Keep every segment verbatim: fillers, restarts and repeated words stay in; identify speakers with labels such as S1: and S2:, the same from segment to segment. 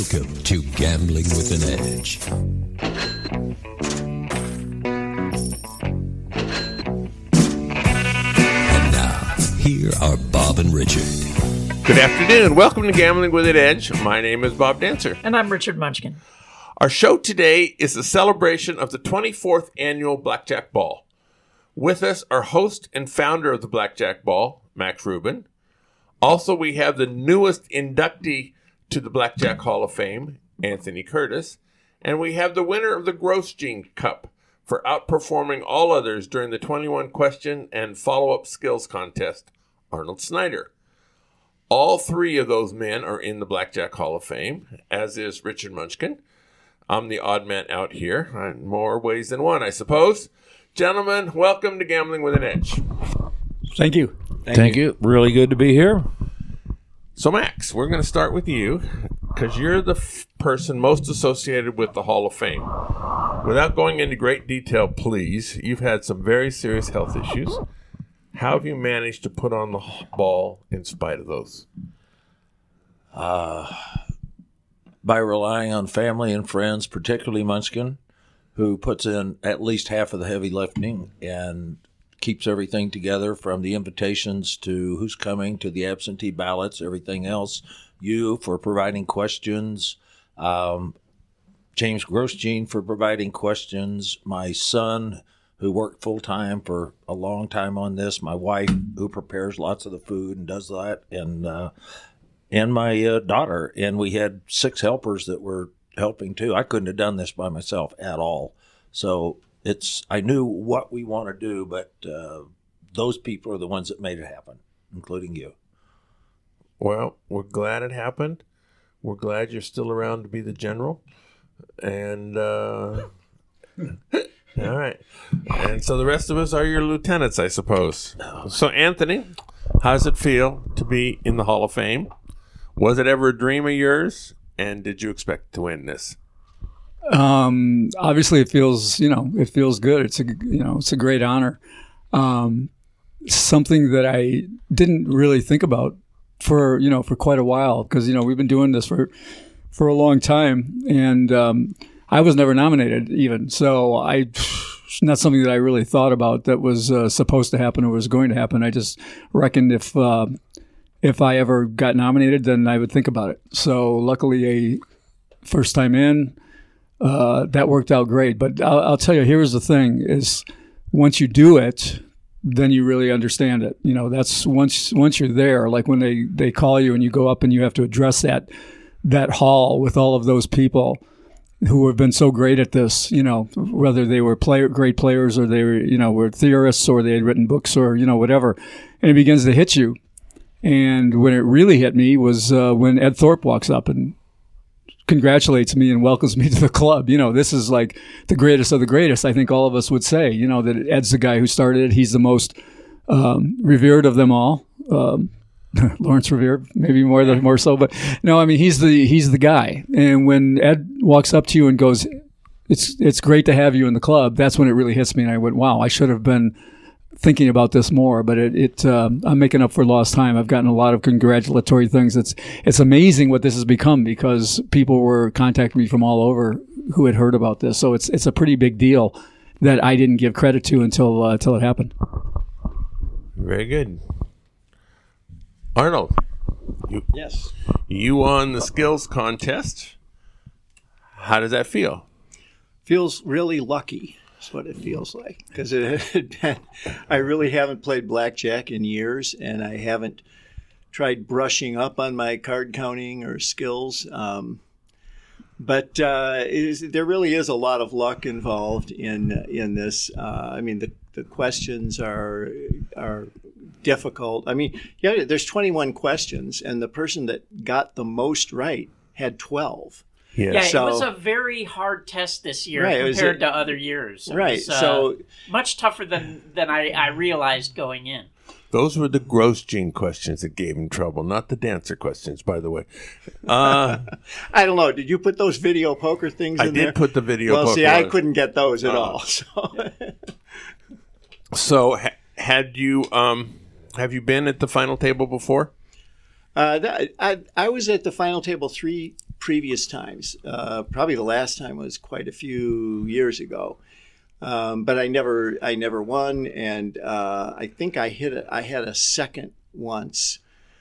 S1: Welcome to Gambling with an Edge. And now, here are Bob and Richard.
S2: Good afternoon. Welcome to Gambling with an Edge. My name is Bob Dancer.
S3: And I'm Richard Munchkin.
S2: Our show today is a celebration of the twenty-fourth Annual Blackjack Ball. With us are host and founder of the Blackjack Ball, Max Rubin. Also, we have the newest inductee to the Blackjack Hall of Fame, Anthony Curtis. And we have the winner of the Grosjean Cup for outperforming all others during the twenty-one question and follow-up skills contest, Arnold Snyder. All three of those men are in the Blackjack Hall of Fame, as is Richard Munchkin. I'm the odd man out here, in more ways than one, I suppose. Gentlemen, welcome to Gambling with an Edge.
S4: Thank you.
S5: Thank, Thank you. you. Really good to be here.
S2: So, Max, we're going to start with you because you're the f- person most associated with the Hall of Fame. Without going into great detail, please, you've had some very serious health issues. How have you managed to put on the ball in spite of those?
S5: Uh, by relying on family and friends, particularly Munchkin, who puts in at least half of the heavy lifting and keeps everything together from the invitations to who's coming to the absentee ballots, everything else. You for providing questions, um, James Grosjean for providing questions, my son who worked full-time for a long time on this, my wife who prepares lots of the food and does that, and uh, and my uh, daughter. And we had six helpers that were helping too. I couldn't have done this by myself at all. So it's I knew what we want to do, but uh, those people are the ones that made it happen, including you.
S2: Well, we're glad it happened. We're glad you're still around to be the general. And, uh, all right. And so the rest of us are your lieutenants, I suppose. So, Anthony, how does it feel to be in the Hall of Fame? Was it ever a dream of yours? And did you expect to win this?
S4: Um, obviously, it feels you know it feels good. It's a you know it's a great honor. Um, something that I didn't really think about for you know for quite a while because you know we've been doing this for for a long time, and um, I was never nominated even. So I not something that I really thought about that was uh, supposed to happen or was going to happen. I just reckoned if. Uh, If I ever got nominated, then I would think about it. So luckily, a first time in, uh, that worked out great. But I'll, I'll tell you, here's the thing: is once you do it, then you really understand it. You know, that's once once you're there. Like when they, they call you and you go up and you have to address that that hall with all of those people who have been so great at this. You know, whether they were player, great players or they were you know were theorists or they had written books or you know whatever, and it begins to hit you. And when it really hit me was uh, when Ed Thorpe walks up and congratulates me and welcomes me to the club. You know, this is like the greatest of the greatest, I think all of us would say, you know, that Ed's the guy who started it. He's the most um, revered of them all. Um, Lawrence Revere, maybe more than more so. But no, I mean, he's the he's the guy. And when Ed walks up to you and goes, it's, it's great to have you in the club, that's when it really hits me. And I went, wow, I should have been thinking about this more, but it, it um, I'm making up for lost time. I've gotten a lot of congratulatory things. It's it's amazing what this has become because people were contacting me from all over who had heard about this. So it's it's a pretty big deal that I didn't give credit to until uh, until it happened.
S2: Very good, Arnold. You,
S5: yes,
S2: you won the skills contest. How does that feel?
S6: Feels really lucky. That's what it feels like because I really haven't played blackjack in years, and I haven't tried brushing up on my card counting or skills. Um, but uh, it is, there really is a lot of luck involved in in this. Uh, I mean, the, the questions are are difficult. I mean, yeah, there's twenty-one questions, and the person that got the most right had twelve.
S3: Yeah, yeah
S6: so,
S3: it was a very hard test this year
S6: right,
S3: compared
S6: a,
S3: to other years. It
S6: right,
S3: was, uh,
S6: so
S3: much tougher than, than I, I realized going in.
S2: Those were the Grosjean questions that gave him trouble, not the dancer questions, by the way. Uh,
S6: I don't know. Did you put those video poker things
S2: I
S6: in there?
S2: I did put the video
S6: well,
S2: poker
S6: see, I
S2: on.
S6: couldn't get those at
S2: uh,
S6: all. So,
S2: so ha- had you um, have you been at the final table before?
S6: Uh, that, I I was at the final table three previous times. Uh, probably the last time was quite a few years ago. Um, but I never, I never won, and uh, I think I hit, a, I had a second once.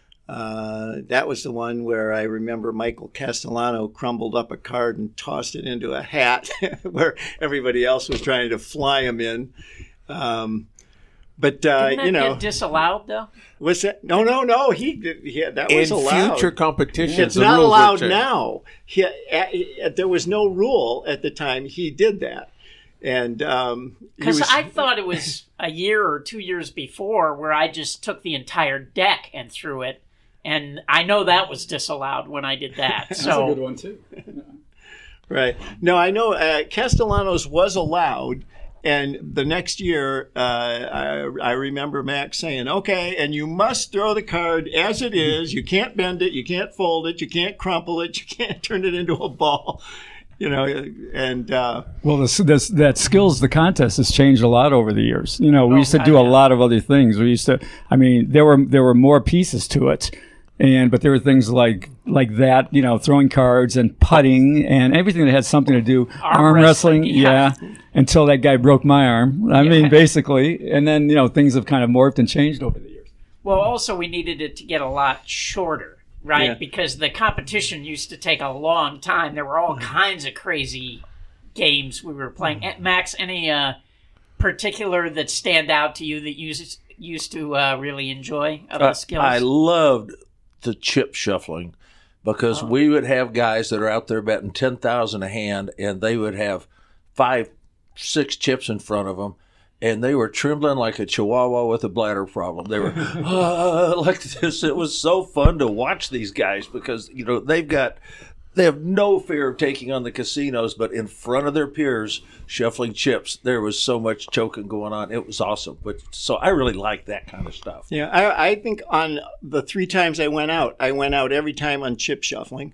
S6: Uh, that was the one where I remember Michael Castellano crumbled up a card and tossed it into a hat, where everybody else was trying to fly him in. Um, but uh,
S3: Didn't that
S6: you know,
S3: get disallowed though?
S6: was that? No, no, no. He did. He, that was
S2: In
S6: allowed.
S2: future competitions,
S6: It's
S2: the
S6: not
S2: rules
S6: allowed
S2: are changed.
S6: now. He, a, there was no rule at the time he did that. And um, he
S3: Because
S6: was-
S3: I thought it was a year or two years before where I just took the entire deck and threw it, and I know that was disallowed when I did that.
S4: That's a good
S3: So
S4: one too.
S6: Right. No, I know uh, Castellanos was allowed, and the next year, uh, I, I remember Max saying, "Okay, and you must throw the card as it is. You can't bend it, you can't fold it, you can't crumple it, you can't turn it into a ball." You know, and uh,
S4: Well, this, this, that skills, the contest has changed a lot over the years. You know, we
S3: Oh,
S4: used to
S3: God,
S4: do a
S3: yeah.
S4: lot of other things. We used to, I mean, there were there were more pieces to it, and but there were things like like that. You know, throwing cards and putting and everything that had something to do
S3: Arm
S4: wrestling.
S3: wrestling, yeah.
S4: Yeah, until that guy broke my arm. I mean, basically, and then you know things have kind of morphed and changed over the years.
S3: well, also we needed it to get a lot shorter, right?
S6: Yeah.
S3: Because the competition used to take a long time. There were all kinds of crazy games we were playing. Eh, Max, any uh, particular that stand out to you that you used used to uh, really enjoy of the
S5: Uh,
S3: skills?
S5: I loved the chip shuffling because
S3: Oh.
S5: we would have guys that are out there betting ten thousand a hand, and they would have five, six chips in front of them, and they were trembling like a chihuahua with a bladder problem. They were "Ah," like this. It was so fun to watch these guys because you know they've got. They have no fear of taking on the casinos, but in front of their peers, shuffling chips, there was so much choking going on. It was awesome. But so I really like that kind of stuff.
S6: yeah, I, I think on the three times I went out, I went out every time on chip shuffling,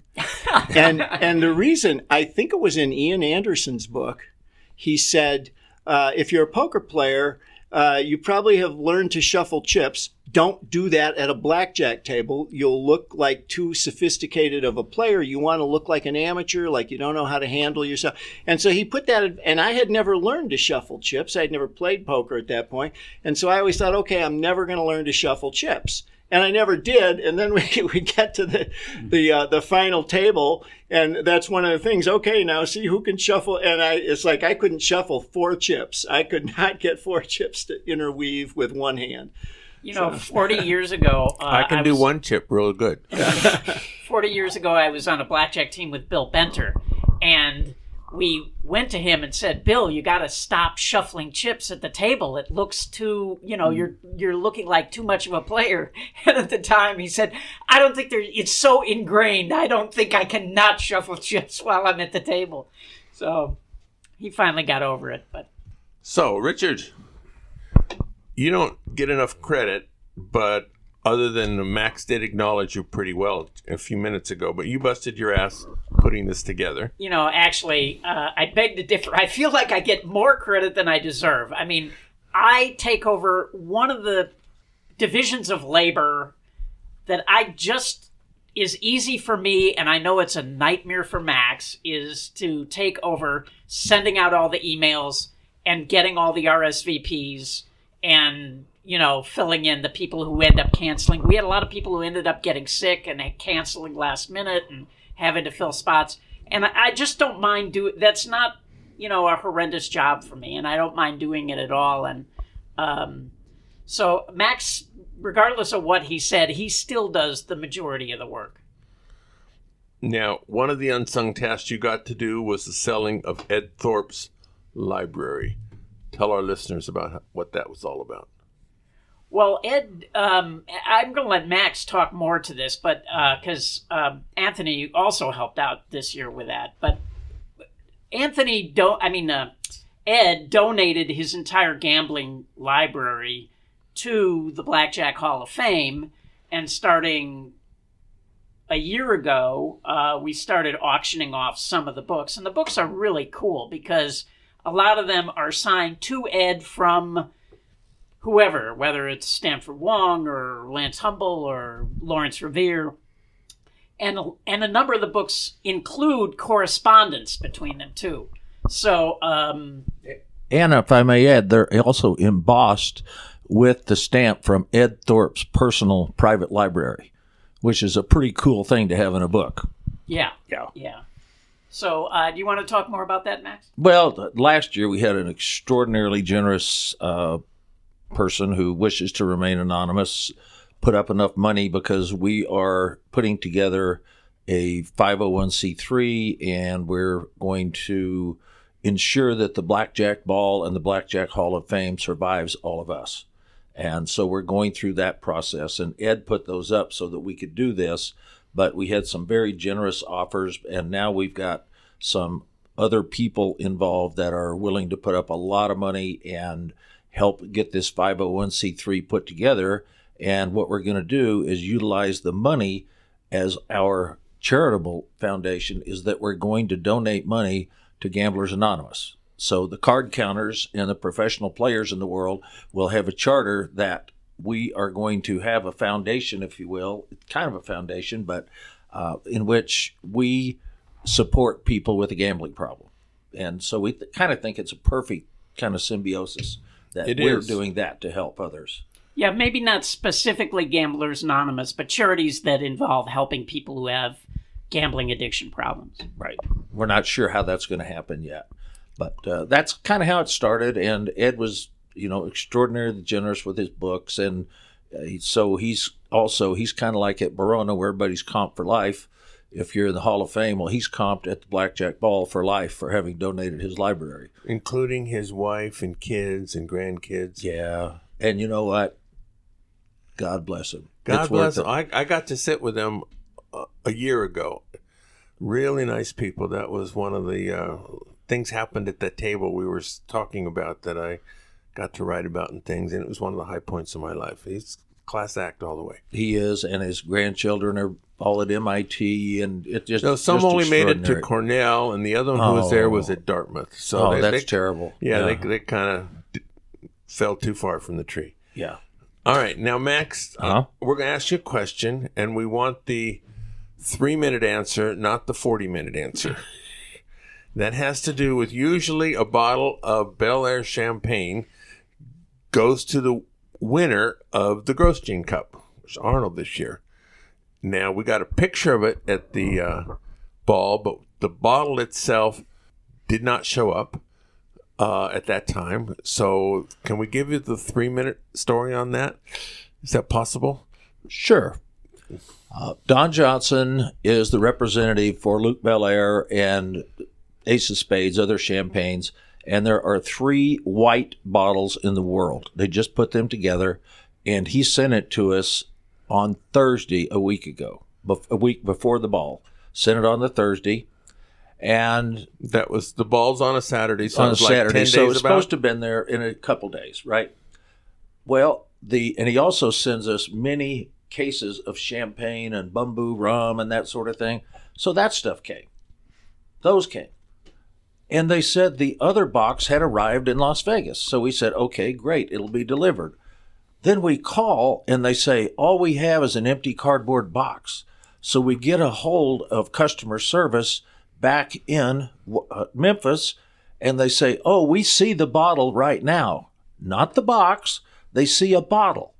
S6: and and the reason I think it was in Ian Anderson's book, he said, uh, if you're a poker player, uh, you probably have learned to shuffle chips. Don't do that at a blackjack table. You'll look like too sophisticated of a player. You want to look like an amateur, like you don't know how to handle yourself. And so he put that, and I had never learned to shuffle chips. I'd never played poker at that point. And so I always thought, okay, I'm never going to learn to shuffle chips. And I never did. And then we, we get to the the uh, the final table, and that's one of the things. Okay, now see who can shuffle. And I, it's like I couldn't shuffle four chips. I could not get four chips to interweave with one hand.
S3: you know, forty years ago, uh,
S2: I can do
S3: was,
S2: one chip real good.
S3: forty years ago, I was on a blackjack team with Bill Benter, and we went to him and said, "Bill, you got to stop shuffling chips at the table. It looks too, you know, you're you're looking like too much of a player." And at the time, he said, "I don't think there. It's so ingrained. I don't think I can not shuffle chips while I'm at the table." So he finally got over it. But
S2: So, Richard, you don't get enough credit, but other than Max did acknowledge you pretty well a few minutes ago, but you busted your ass putting this together.
S3: you know, actually, uh, I beg to differ. I feel like I get more credit than I deserve. I mean, I take over one of the divisions of labor that I just is easy for me, and I know it's a nightmare for Max, is to take over sending out all the emails and getting all the R S V Ps and, you know, filling in the people who end up canceling. We had a lot of people who ended up getting sick and canceling last minute and having to fill spots. And I, I just don't mind doing, that's not, you know, a horrendous job for me, and I don't mind doing it at all. And um, so Max, regardless of what he said, he still does the majority of the work.
S2: Now, one of the unsung tasks you got to do was the selling of Ed Thorpe's library. Tell our listeners about how- what that was all about.
S3: Well, Ed, um, I'm going to let Max talk more to this, but because uh, um, Anthony also helped out this year with that. But Anthony, don't. I mean, uh, Ed donated his entire gambling library to the Blackjack Hall of Fame, and starting a year ago, uh, we started auctioning off some of the books, and the books are really cool because a lot of them are signed to Ed from whoever, whether it's Stanford Wong or Lance Humble or Lawrence Revere. and and a number of the books include correspondence between them too. So, um,
S5: and if I may add, they're also embossed with the stamp from Ed Thorpe's personal private library, which is a pretty cool thing to have in a book.
S3: yeah,
S5: Yeah.
S3: yeah. So, uh, do you want to talk more about that, Max?
S5: Well, last year we had an extraordinarily generous uh, person who wishes to remain anonymous put up enough money because we are putting together a five oh one c three, and we're going to ensure that the Blackjack Ball and the Blackjack Hall of Fame survives all of us. And so we're going through that process, and Ed put those up so that we could do this, but we had some very generous offers, and now we've got some other people involved that are willing to put up a lot of money and help get this five oh one c three put together. And what we're going to do is utilize the money as our charitable foundation is that we're going to donate money to Gamblers Anonymous. So the card counters and the professional players in the world will have a charter that we are going to have a foundation, if you will, kind of a foundation, but uh, in which we support people with a gambling problem. And so we th- kind of think it's a perfect kind of symbiosis that
S2: It
S5: we're
S2: is.
S5: doing that to help others.
S3: Yeah, maybe not specifically Gamblers Anonymous, but charities that involve helping people who have gambling addiction problems.
S5: Right. We're not sure how that's going to happen yet. But uh, that's kind of how it started. And Ed was, you know, extraordinarily generous with his books. And uh, he- so he's also, he's kind of like at Barona where everybody's comped for life. If you're in the Hall of Fame, well, he's comped at the Blackjack Ball for life for having donated his library.
S2: Including his wife and kids and grandkids.
S5: Yeah. And you know what? God bless him.
S2: God
S5: It's
S2: bless
S5: worth
S2: them.
S5: it.
S2: I, I got to sit with them a, a year ago. Really nice people. That was one of the uh, things happened at that table we were s- talking about that I got to write about and things, and it was one of the high points of my life. He's class act all the way.
S5: He is, and his grandchildren are all at M I T, and it just
S2: No, some
S5: just
S2: only made it to
S5: extraordinary.
S2: Cornell, and the other one who was there was
S5: Oh.
S2: at Dartmouth. So
S5: Oh,
S2: they,
S5: that's
S2: they,
S5: terrible.
S2: Yeah,
S5: Yeah.
S2: they they kind of d- fell too far from the tree.
S5: Yeah.
S2: All right, now Max, uh,
S5: Uh-huh.
S2: we're going to ask you a question, and we want the three-minute answer, not the forty-minute answer. That has to do with usually a bottle of Bel Air champagne goes to the winner of the Grosjean Cup, which is Arnold this year. Now, we got a picture of it at the uh, ball, but the bottle itself did not show up uh, at that time. So can we give you the three-minute story on that? Is that possible?
S5: Sure. Uh, Don Johnson is the representative for Luke Belair and Ace of Spades, other champagnes, and there are three white bottles in the world. They just put them together, and he sent it to us on Thursday a week ago, bef- a week before the ball. Sent it on the Thursday, and
S2: That was the ball's on a Saturday, so
S5: on
S2: it
S5: a
S2: was like
S5: Saturday,
S2: ten
S5: so
S2: days
S5: it's
S2: about.
S5: supposed to have been there in a couple days, right? Well, the and he also sends us many cases of champagne and bamboo rum and that sort of thing. So that stuff came. Those came. And they said the other box had arrived in Las Vegas. So we said, okay, great, it'll be delivered. Then we call and they say, all we have is an empty cardboard box. So we get a hold of customer service back in uh, Memphis, and they say, oh, we see the bottle right now. Not the box. They see a bottle.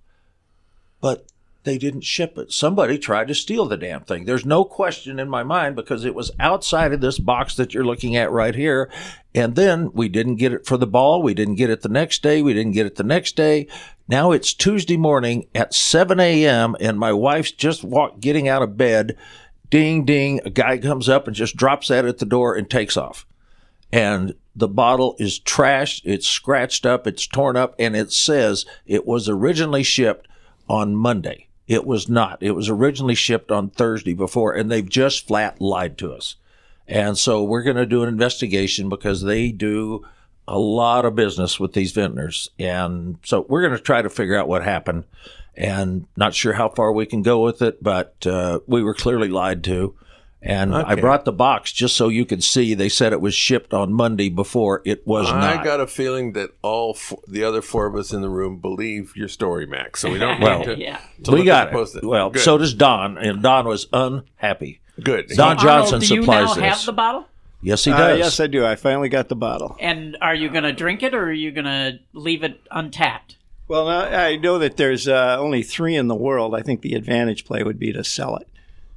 S5: But they didn't ship it. Somebody tried to steal the damn thing. There's no question in my mind because it was outside of this box that you're looking at right here. And then we didn't get it for the ball. We didn't get it the next day. We didn't get it the next day. Now it's Tuesday morning at seven a.m. and my wife's just walk, getting out of bed. Ding, ding. A guy comes up and just drops that at the door and takes off. And the bottle is trashed. It's scratched up. It's torn up. And it says it was originally shipped on Monday. It was not. It was originally shipped on Thursday before, and they've just flat lied to us. And so we're going to do an investigation because they do a lot of business with these vintners. And so we're going to try to figure out what happened. And not sure how far we can go with it, but uh, we were clearly lied to. And I
S2: Okay.
S5: brought the box just so you could see. They said it was shipped on Monday before. It was
S2: I
S5: not.
S2: got a feeling that all f- the other four of us in the room believe your story, Max. So we don't
S5: Well,
S2: need to,
S3: Yeah.
S2: to
S5: we
S2: look
S5: got
S2: at the
S5: it.
S2: post-it.
S5: Well,
S2: Good.
S5: so does Don, and Don was unhappy.
S2: Good.
S5: Don Johnson
S3: Arnold, do you
S5: supplies
S3: now
S5: this.
S3: have the bottle?
S5: Yes, he
S6: Uh,
S5: does.
S6: yes, I do. I finally got the bottle.
S3: And are you going to drink it or are you going to leave it untapped?
S6: Well, now, I know that there's uh, only three in the world. I think the advantage play would be to sell it.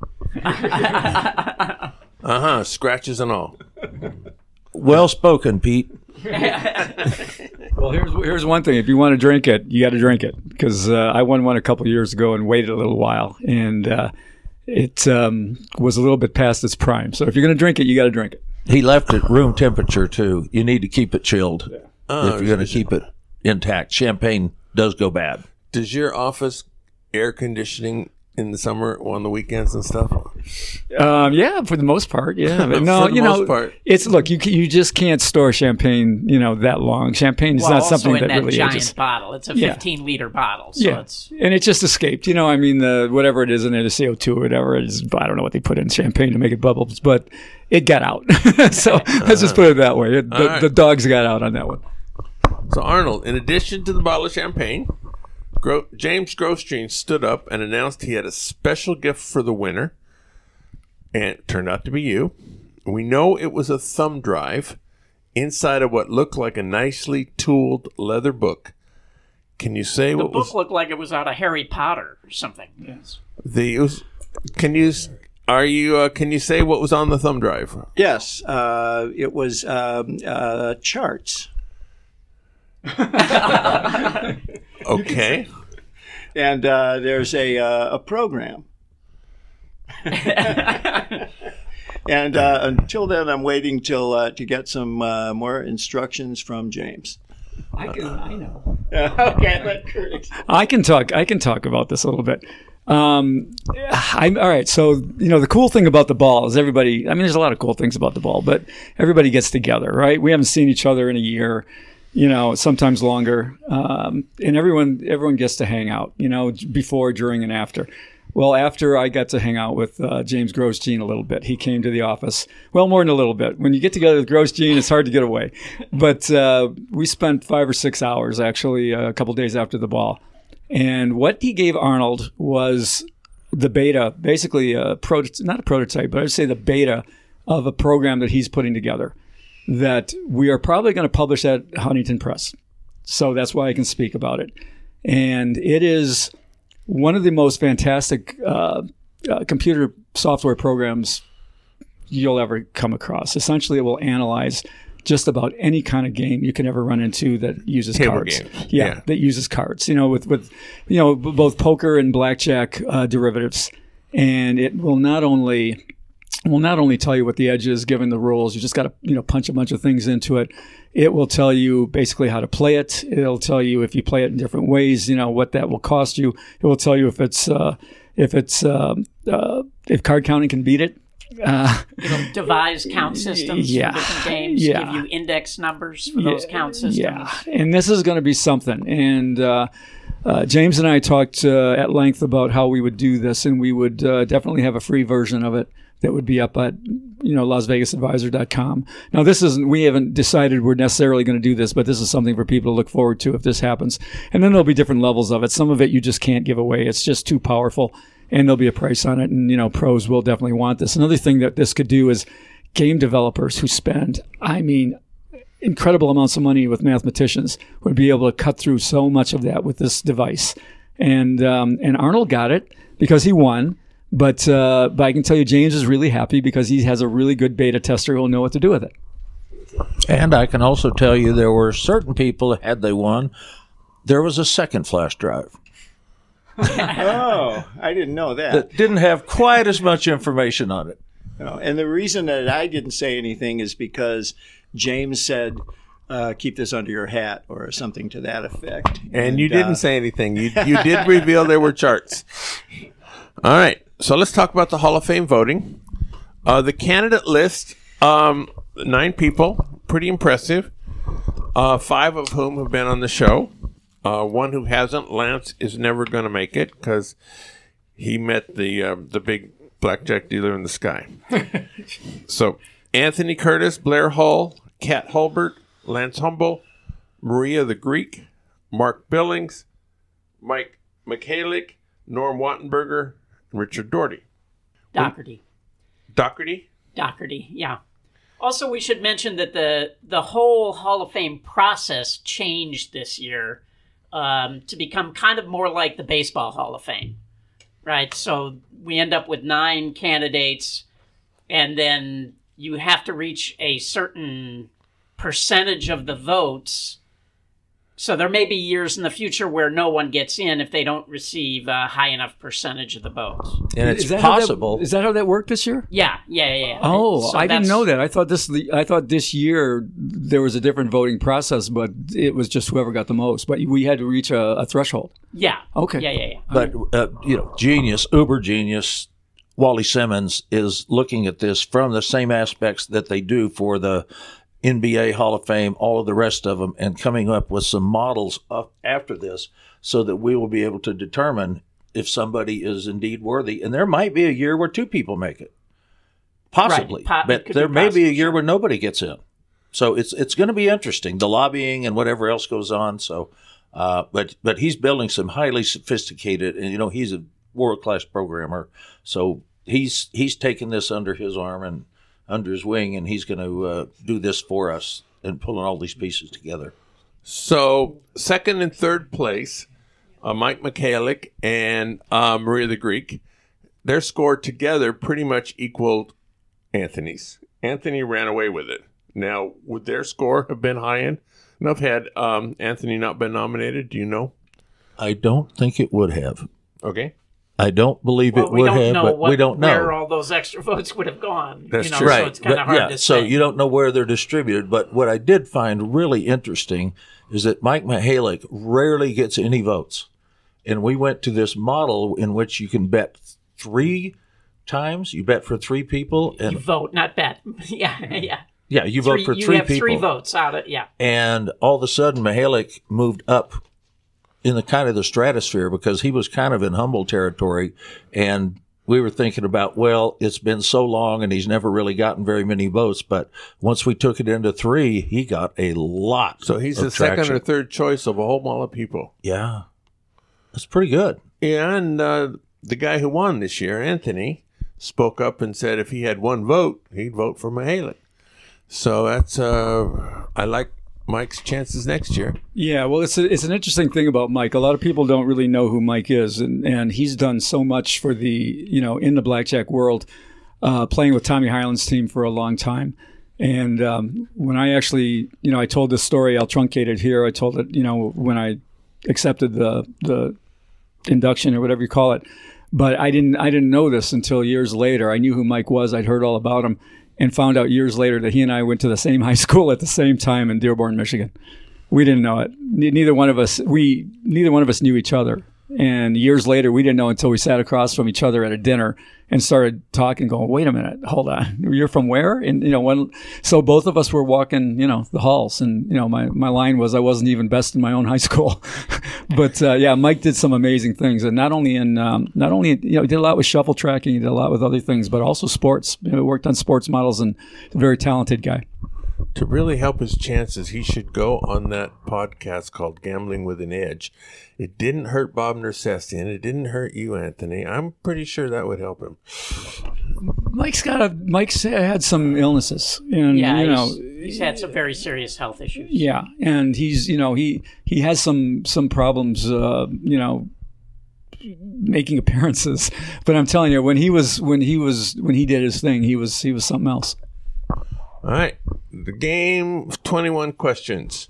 S2: Uh-huh. Scratches and all.
S5: Well spoken, Pete.
S4: Well, here's here's one thing. If you want to drink it, you got to drink it. Because uh, I won one a couple years ago and waited a little while, and uh, it um, was a little bit past its prime. So if you're going to drink it, you got to drink it.
S5: He left it room temperature, too. You need to keep it chilled
S2: Oh,
S5: if you're going to keep it intact. Champagne does go bad.
S2: Does your office air conditioning in the summer on the weekends and stuff?
S4: Um, yeah, for the most part, yeah. But
S2: For
S4: no,
S2: the
S4: you
S2: most
S4: know,
S2: part.
S4: it's look, you ca- you just can't store champagne, you know, that long. Champagne is
S3: Well,
S4: not
S3: also
S4: something
S3: in
S4: that
S3: that
S4: really
S3: giant
S4: ages.
S3: bottle. It's a
S4: Yeah.
S3: fifteen liter bottle. So
S4: Yeah,
S3: it's
S4: and it just escaped. You know, I mean, the whatever it is in there, the C O two or whatever it is. I don't know what they put in champagne to make it bubbles, but it got out. So let's just put it that way. It, the,
S2: All right.
S4: the dogs got out on that one.
S2: So, Arnold, in addition to the bottle of champagne, Gro- James Grosjean stood up and announced he had a special gift for the winner. And it turned out to be you. We know it was a thumb drive inside of what looked like a nicely tooled leather book. Can you say
S3: the
S2: what
S3: book
S2: was
S3: looked like it was out of Harry Potter or something. Yes.
S2: the? It was, can you? Are you? Uh, can you say what was on the thumb drive?
S6: Yes, uh, it was um, uh, charts.
S2: Okay.
S6: And uh, there's a, uh, a program. And uh, until then, I'm waiting till uh, to get some uh, more instructions from James.
S4: I can, I know.
S6: Okay, let Kurt ex-
S4: I can talk. I can talk about this a little bit. Um, I'm all right. So you know, the cool thing about the ball is everybody. I mean, there's a lot of cool things about the ball, but everybody gets together, right? We haven't seen each other in a year, you know, sometimes longer, um, and everyone everyone gets to hang out, you know, before, during, and after. Well, after I got to hang out with uh, James Grosjean a little bit, he came to the office. Well, more than a little bit. When you get together with Grosjean, it's hard to get away. But uh, we spent five or six hours, actually, a couple days after the ball. And what he gave Arnold was the beta, basically a prototype, not a prototype, but I would say the beta of a program that he's putting together that we are probably going to publish at Huntington Press. So that's why I can speak about it. And it is one of the most fantastic uh, uh, computer software programs you'll ever come across. Essentially, it will analyze just about any kind of game you can ever run into that uses
S2: Table
S4: cards.
S2: games.
S4: Yeah,
S2: Yeah.
S4: that uses cards. You know, with with you know b- both poker and blackjack uh, derivatives, and it will not only will not only tell you what the edge is given the rules. You just got to you know punch a bunch of things into it. It will tell you basically how to play it. It'll tell you if you play it in different ways, you know, what that will cost you. It will tell you if it's uh, if it's uh, uh, if card counting can beat it. Uh,
S3: It'll devise count systems
S4: Yeah.
S3: for different games,
S4: Yeah.
S3: give you index numbers for those count systems.
S4: Yeah, and this is going to be something. And uh, uh, James and I talked uh, at length about how we would do this, and we would uh, definitely have a free version of it that would be up at you know las vegas advisor dot com. Now, this isn't. We haven't decided we're necessarily going to do this, but this is something for people to look forward to if this happens. And then there'll be different levels of it. Some of it you just can't give away. It's just too powerful. And there'll be a price on it, and you know, pros will definitely want this. Another thing that this could do is game developers who spend, I mean, incredible amounts of money with mathematicians would be able to cut through so much of that with this device. And um, and Arnold got it because he won. But uh, but I can tell you, James is really happy because he has a really good beta tester who'll know what to do with it.
S5: And I can also tell you there were certain people, had they won, there was a second flash drive
S6: Oh, I didn't know that.
S5: that didn't have quite as much information on it.
S6: No, and the reason that I didn't say anything is because James said, uh, "Keep this under your hat" or something to that effect.
S2: And you
S6: uh,
S2: didn't say anything. You you did reveal there were charts. All right. So let's talk about the Hall of Fame voting. Uh, the candidate list, um, nine people, pretty impressive. Uh, five of whom have been on the show. Uh, one who hasn't, Lance, is never going to make it because he met the um, the big blackjack dealer in the sky. So Anthony Curtis, Blair Hull, Kat Hulbert, Lance Humble, Maria the Greek, Mark Billings, Mike Michalik, Norm Wattenberger, and Richard Doherty.
S3: Doherty.
S2: Doherty?
S3: Doherty, yeah. Also, we should mention that the the whole Hall of Fame process changed this year um, to become kind of more like the Baseball Hall of Fame, right? So we end up with nine candidates, and then you have to reach a certain percentage of the votes. So there may be years in the future where no one gets in if they don't receive a high enough percentage of the votes.
S5: And it's
S4: Is that how that-
S5: possible.
S4: Is that how that worked this year?
S3: Yeah, yeah, yeah. yeah.
S4: Oh,
S3: So
S4: I didn't
S3: that's-
S4: know that. I thought this. I thought this year there was a different voting process, but it was just whoever got the most. But we had to reach a, a threshold.
S3: Yeah.
S4: Okay.
S3: Yeah, yeah, yeah.
S5: But, uh, you know, genius, uber genius, Wally Simmons is looking at this from the same aspects that they do for the N B A Hall of Fame, all of the rest of them, and coming up with some models up after this so that we will be able to determine if somebody is indeed worthy. And there might be a year where two people make it. Possibly.
S3: Right. Po- it
S5: But
S3: could
S5: there
S3: be
S5: may be a
S3: possible,
S5: year
S3: sure.
S5: where nobody gets in. So it's it's going to be interesting, the lobbying and whatever else goes on. So, uh, but but he's building some highly sophisticated, and you know he's a world class programmer. So he's he's taking this under his arm and under his wing, and he's going to uh, do this for us and pulling all these pieces together.
S2: So second and third place, uh, Mike Michalik and uh, Maria the Greek, their score together pretty much equaled Anthony's. Anthony ran away with it. Now, would their score have been high enough had um, Anthony not been nominated? Do you know?
S5: I don't think it would have.
S2: Okay.
S5: I don't believe
S3: Well,
S5: it
S3: we
S5: would
S3: don't
S5: have,
S3: know
S5: but
S3: what,
S5: we don't know.
S3: where all those extra votes would have gone.
S2: That's
S3: you know,
S2: true.
S3: So
S5: Right,
S3: it's kind
S5: but
S3: of hard
S5: yeah,
S3: to
S5: so
S3: say.
S5: you don't know where they're distributed. But what I did find really interesting is that Mike Michalik rarely gets any votes, and we went to this model in which you can bet three times. You bet for three people, and
S3: You vote, not bet. yeah, yeah.
S5: yeah, you vote for
S3: you
S5: three
S3: have
S5: people.
S3: three votes out of, yeah.
S5: And all of a sudden, Michalik moved up in the kind of the stratosphere because he was kind of in humble territory, and we were thinking about, well, it's been so long and he's never really gotten very many votes. But once we took it into three, he got a lot.
S2: So he's
S5: of
S2: the second
S5: traction.
S2: or third choice of a whole lot of people.
S5: Yeah, that's pretty good.
S2: Yeah, and uh, the guy who won this year, Anthony, spoke up and said if he had one vote, he'd vote for Michalik. So that's uh, I like Mike's chances next year.
S4: Yeah, well, it's a, it's an interesting thing about Mike. A lot of people don't really know who Mike is, and, and he's done so much for the, you know, in the blackjack world, uh, playing with Tommy Highland's team for a long time. And um, when I actually, you know, I told this story, I'll truncate it here. I told it, you know, when I accepted the the induction or whatever you call it. But I didn't I didn't know this until years later. I knew who Mike was. I'd heard all about him. And found out years later that he and I went to the same high school at the same time in Dearborn, Michigan. We didn't know it. Ne- Neither one of us. We neither one of us knew each other. And years later, we didn't know until we sat across from each other at a dinner and started talking. Going, wait a minute, hold on, you're from where? And you know, when so both of us were walking, you know, the halls. And you know, my my line was, I wasn't even best in my own high school. But uh, yeah, Mike did some amazing things, and not only in um, not only you know he did a lot with shuffle tracking, he did a lot with other things, but also sports. You know, he worked on sports models, and a very talented guy.
S2: To really help his chances, he should go on that podcast called Gambling with an Edge. It didn't hurt Bob Nersessian. It didn't hurt you, Anthony. I'm pretty sure that would help him.
S4: Mike's got a Mike's had some illnesses, and
S3: Yeah,
S4: you know.
S3: he's, he's had some very serious health issues.
S4: Yeah, and he's you know he he has some some problems uh, you know making appearances, but I'm telling you when he was when he was when he did his thing he was he was something else.
S2: All right, the game, twenty-one questions.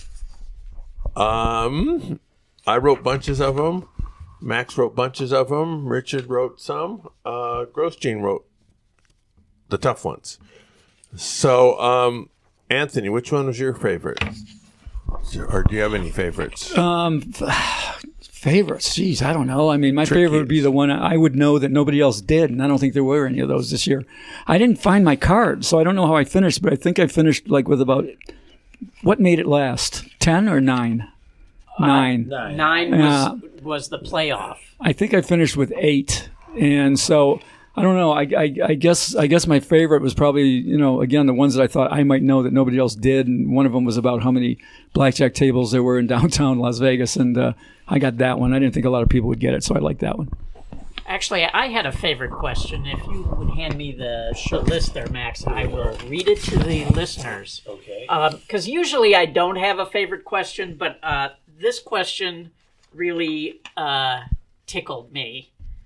S2: Um, I wrote bunches of them. Max wrote bunches of them. Richard wrote some. Uh, Grosjean wrote the tough ones. So, um, Anthony, which one was your favorite? Or do you have any favorites?
S4: Um, favorites? Jeez, I don't know. I mean, my
S2: Tricky.
S4: favorite would be the one I would know that nobody else did, and I don't think there were any of those this year. I didn't find my card, so I don't know how I finished, but I think I finished like with about what made it last, ten or nine. Nine.
S5: Nine.
S3: Nine was
S4: Yeah.
S3: was the playoff.
S4: I think I finished with eight, and so I don't know. I, I, I guess I guess my favorite was probably, you know, again, the ones that I thought I might know that nobody else did, and one of them was about how many blackjack tables there were in downtown Las Vegas, and uh, I got that one. I didn't think a lot of people would get it, so I liked that one.
S3: Actually, I had a favorite question. If you would hand me the, the list there, Max, I will read it to the listeners.
S5: Okay.
S3: Because usually I don't have a favorite question, but uh, this question really uh, tickled me.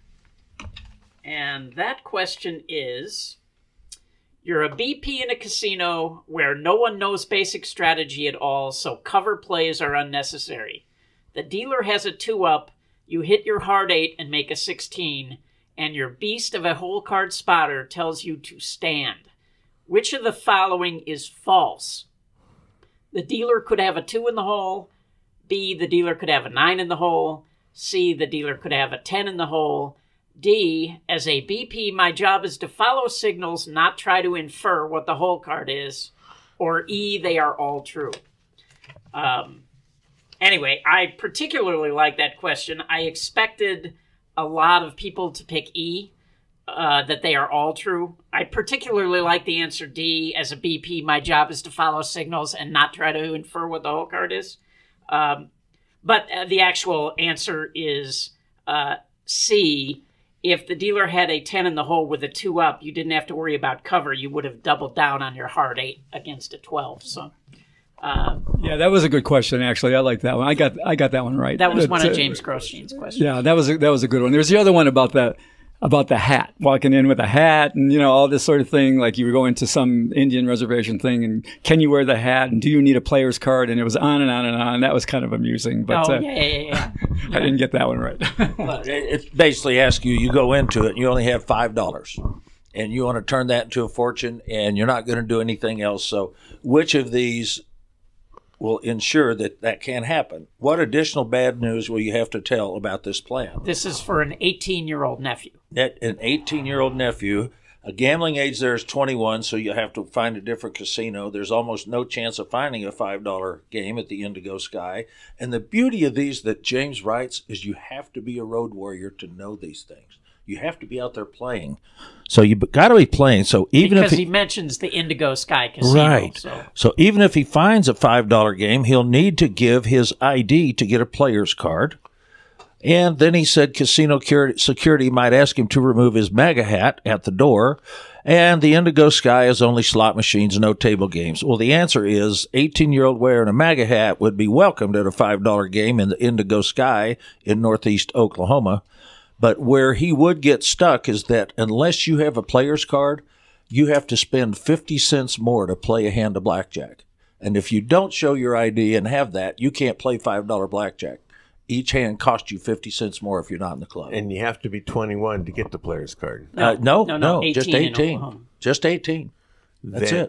S3: And that question is, you're a B P in a casino where no one knows basic strategy at all, so cover plays are unnecessary. The dealer has a two-up, you hit your hard eight and make a sixteen, and your beast of a whole card spotter tells you to stand. Which of the following is false? The dealer could have a two in the hole. B, the dealer could have a nine in the hole. C, the dealer could have a ten in the hole. D, as a B P, my job is to follow signals, not try to infer what the hole card is. Or E, they are all true. Um... Anyway, I particularly like that question. I expected a lot of people to pick E, uh, that they are all true. I particularly like the answer D. As a B P, my job is to follow signals and not try to infer what the whole card is. Um, but uh, the actual answer is uh, C. If the dealer had a ten in the hole with a two up, you didn't have to worry about cover. You would have doubled down on your hard eight against a twelve. So. Uh,
S4: Yeah, that was a good question. Actually, I like that one. I got I got that one right.
S3: that was
S4: But,
S3: one of
S4: uh,
S3: James Grosjean's questions.
S4: Yeah, that was a, that was a good one. There's the other one about the about the hat, walking in with a hat, and you know all this sort of thing. Like you were going to some Indian reservation thing, and can you wear the hat? And do you need a player's card? And it was on and on and on. That was kind of amusing, but
S3: oh,
S4: uh,
S3: yeah, yeah, yeah.
S4: I didn't get that one right.
S5: But it, it basically asks you, you go into it and you only have five dollars. And you want to turn that into a fortune, and you're not going to do anything else. So which of these will ensure that that can't happen? What additional bad news will you have to tell about this plan?
S3: This is for an eighteen-year-old nephew.
S5: That an eighteen-year-old nephew, a gambling age there is twenty-one, so you have to find a different casino. There's almost no chance of finding a five dollar game at the Indigo Sky. And the beauty of these that James writes is you have to be a road warrior to know these things. You have to be out there playing. So you got to be playing. So even
S3: because
S5: if
S3: he,
S5: he,
S3: mentions the Indigo Sky Casino.
S5: right.
S3: So.
S5: So even if he finds a five dollar game, he'll need to give his I D to get a player's card. And then he said casino security might ask him to remove his MAGA hat at the door. And the Indigo Sky is only slot machines, no table games. Well, the answer is eighteen-year-old wearing a MAGA hat would be welcomed at a five dollar game in the Indigo Sky in northeast Oklahoma. But where he would get stuck is that unless you have a player's card, you have to spend fifty cents more to play a hand of blackjack. And if you don't show your I D and have that, you can't play five dollar blackjack. Each hand costs you fifty cents more if you're not in the club.
S2: And you have to be twenty-one to get the player's card.
S3: No,
S5: uh, no,
S3: no,
S5: no,
S3: no,
S5: just
S3: eighteen in
S5: eighteen.
S3: Oklahoma.
S5: Just eighteen. That's
S2: Then-
S5: it.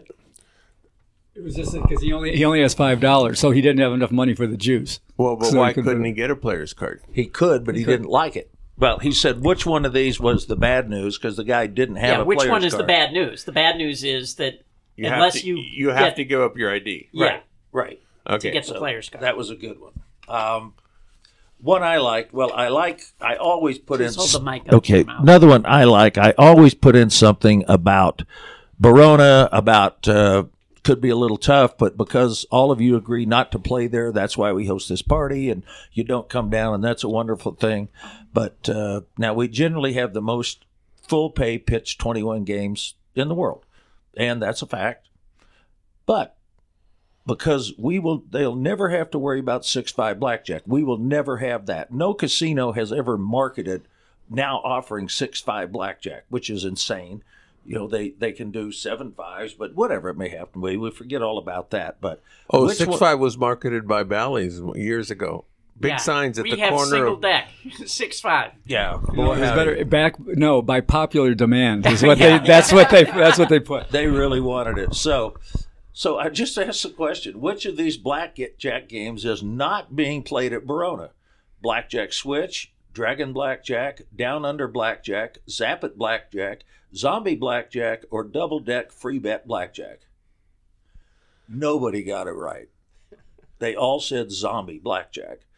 S4: It was just because he only he only has five dollars, so he didn't have enough money for the juice.
S2: Well, but
S4: So
S2: why
S4: he could-
S2: couldn't he get a player's card?
S5: He could, but he, didn't like it. Well, he said which one of these was the bad news because the guy didn't have
S3: Yeah,
S5: a
S3: which
S5: player's
S3: one is
S5: card.
S3: the bad news? The bad news is that
S2: You
S3: unless
S2: have to,
S3: you
S2: you have
S3: get-
S2: to give up your I D.
S3: yeah,
S5: Right, right.
S2: Okay.
S3: to get the
S5: So
S3: player's card.
S5: that was a good one. Um, one I like, well, I like, I always put
S3: Please
S5: in.
S3: hold the mic up to
S5: Okay,
S3: your mouth.
S5: another one I like, I always put in something about Verona, about, uh, could be a little tough, but because all of you agree not to play there, that's why we host this party, and you don't come down, and that's a wonderful thing. But uh, now we generally have the most full pay pitch twenty-one games in the world, and that's a fact. But because we will, they'll never have to worry about six five blackjack. We will never have that. No casino has ever marketed now offering six five blackjack, which is insane. You know, they, they can do seven fives, but whatever it may happen to be, we forget all about that. But
S2: Oh,
S5: which
S2: six
S5: one-
S2: five was marketed by Bally's years ago. Big
S3: Yeah.
S2: signs at
S3: we
S2: the
S3: have
S2: corner
S3: single
S2: of.
S3: deck six five.
S5: Yeah,
S4: It
S5: boy,
S4: was
S5: howdy.
S4: better back. No, by popular demand is what they. That's what they. That's what they put.
S5: They really wanted it. So, so I just asked the question: which of these blackjack games is not being played at Verona? Blackjack Switch, Dragon Blackjack, Down Under Blackjack, Zap It Blackjack, Zombie Blackjack, or Double Deck Free Bet Blackjack? Nobody got it right. They all said Zombie Blackjack.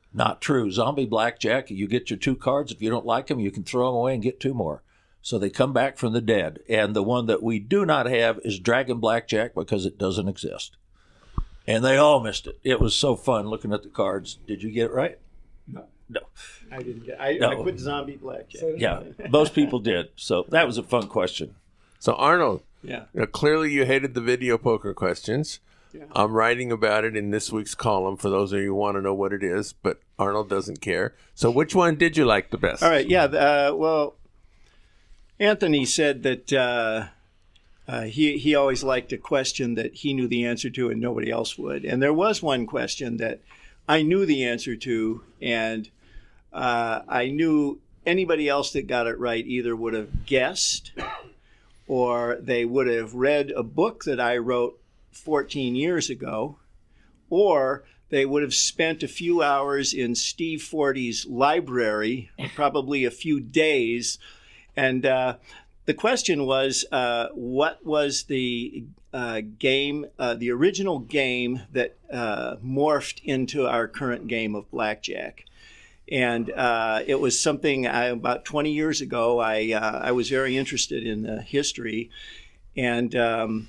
S5: Not true. Zombie blackjack, you get your two cards. If you don't like them, you can throw them away and get two more. So they come back from the dead. And the one that we do not have is dragon blackjack because it doesn't exist. And they all missed it. It was so fun looking at the cards. Did you get it right?
S6: No.
S5: No.
S6: I didn't get I,
S5: No.
S6: I put zombie blackjack.
S5: Yeah, most people did. So that was a fun question.
S2: So Arnold,
S6: Yeah.
S2: you know, clearly you hated the video poker questions.
S6: Yeah.
S2: I'm writing about it in this week's column for those of you who want to know what it is, but Arnold doesn't care. So which one did you like the best?
S6: All right. Yeah. Uh, well, Anthony said that uh, uh, he he always liked a question that he knew the answer to and nobody else would. And there was one question that I knew the answer to, and uh, I knew anybody else that got it right either would have guessed or they would have read a book that I wrote fourteen years ago, or they would have spent a few hours in Steve Forte's library, probably a few days. And uh, the question was, uh, what was the uh, game, uh, the original game that uh, morphed into our current game of blackjack? And uh, it was something I, about twenty years ago, I, uh, I was very interested in the history. And um,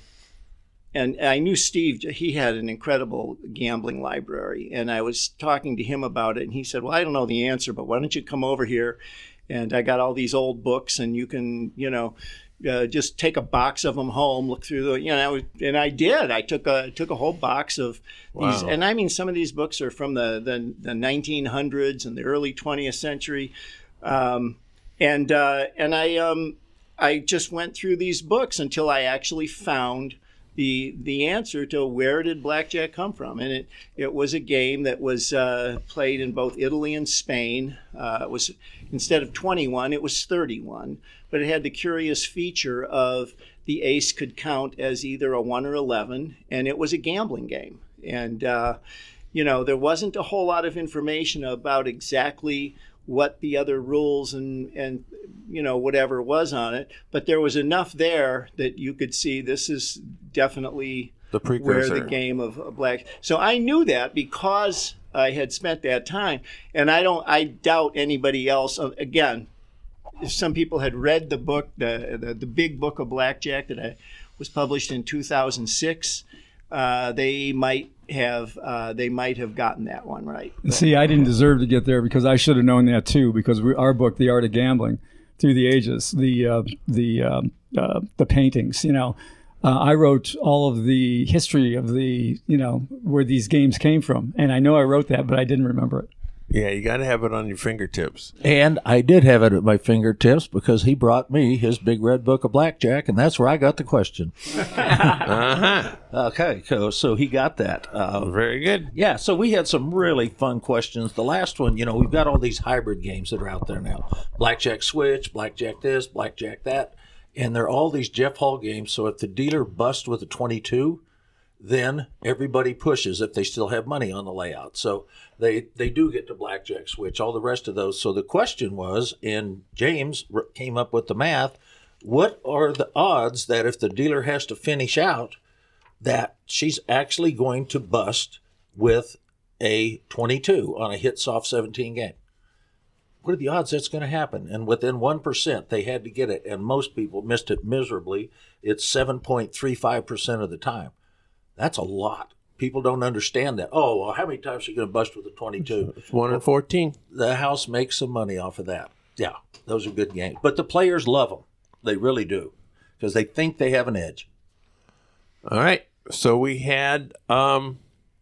S6: And I knew Steve, he had an incredible gambling library. And I was talking to him about it. And he said, well, I don't know the answer, but why don't you come over here? And I got all these old books and you can, you know, uh, just take a box of them home, look through the, you know, and I did. I took a took a whole box of these.
S2: Wow.
S6: And I mean, some of these books are from the, the, the nineteen hundreds and the early twentieth century. Um, and uh, and I um, I just went through these books until I actually found the the answer to where did blackjack come from. And it, it was a game that was uh, played in both Italy and Spain. Uh, it was, instead of twenty-one, it was thirty-one. But it had the curious feature of the ace could count as either a one or eleven, and it was a gambling game. And, uh, you know, there wasn't a whole lot of information about exactly what the other rules and, and you know, whatever was on it. But there was enough there that you could see this is definitely
S2: The
S6: where
S2: precursor.
S6: the game of of black. So I knew that because I had spent that time. And I don't, I doubt anybody else. uh, Again, if some people had read the book, the, the, the big book of blackjack that I, was published in two thousand six, uh, they might have uh, they might have gotten that one right.
S4: And see, I didn't deserve to get there because I should have known that too. Because we, our book, The Art of Gambling, through the ages, the uh, the uh, uh, the paintings. You know, uh, I wrote all of the history of the you know where these games came from, and I know I wrote that, but I didn't remember it.
S2: Yeah, you got to have it on your fingertips.
S5: And I did have it at my fingertips because he brought me his big red book of blackjack, and that's where I got the question.
S2: Uh-huh.
S5: Okay, so, so he got that. Uh,
S2: Very good.
S5: yeah, so we had some really fun questions. The last one, you know, we've got all these hybrid games that are out there now. Blackjack switch, blackjack this, blackjack that. And they're all these Jeff Hall games. So if the dealer busts with a twenty-two, then everybody pushes if they still have money on the layout. So they they do get to blackjack switch, all the rest of those. So the question was, and James r- came up with the math, what are the odds that if the dealer has to finish out, that she's actually going to bust with a twenty-two on a hit soft seventeen game? What are the odds that's going to happen? And within one percent, they had to get it. And most people missed it miserably. It's seven point three five percent of the time. That's a lot. People don't understand that. Oh, well, how many times are you going to bust with a twenty-two?
S2: It's one in fourteen.
S5: The house makes some money off of that. Yeah, those are good games. But the players love them. They really do because they think they have an edge.
S2: All right. So we had um,